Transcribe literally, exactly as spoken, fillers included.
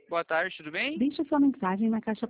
Boa tarde, tudo bem? Deixe sua mensagem na caixa